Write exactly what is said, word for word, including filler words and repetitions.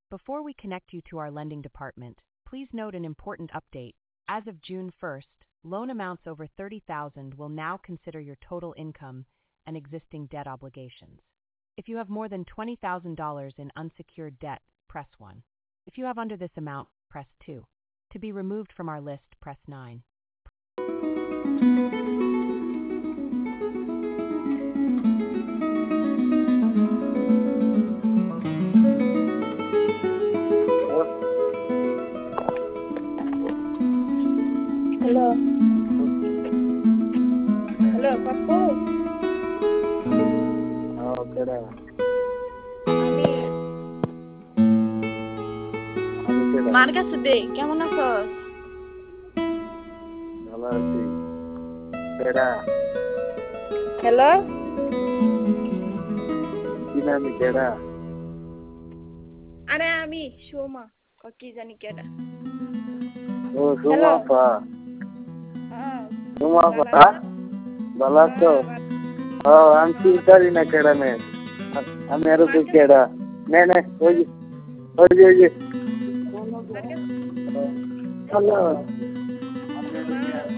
Before we connect you to our lending department, please note an important update. As of June first, loan amounts over thirty thousand dollars will now consider your total income and existing debt obligations. If you have more than twenty thousand dollars in unsecured debt, press one. If you have under this amount, press two. To be removed from our list, press nine. Hello. Hello, Papu. Oh, keda. আমি আমি keda. মার কাছে দে কেমন আছস? ভালো আছি। Keda. Hello কি নামি keda? আরে আমি সোমা ক কি জানি কেডা ও Hello. সোমা পা। হ্যাঁ সোমা পা। ভালো আছো? ও আমি চিন্তারি না keda নে। আমি আরো তো keda। নে নে ওই যে ওই যে ওই যে। হ্যালো।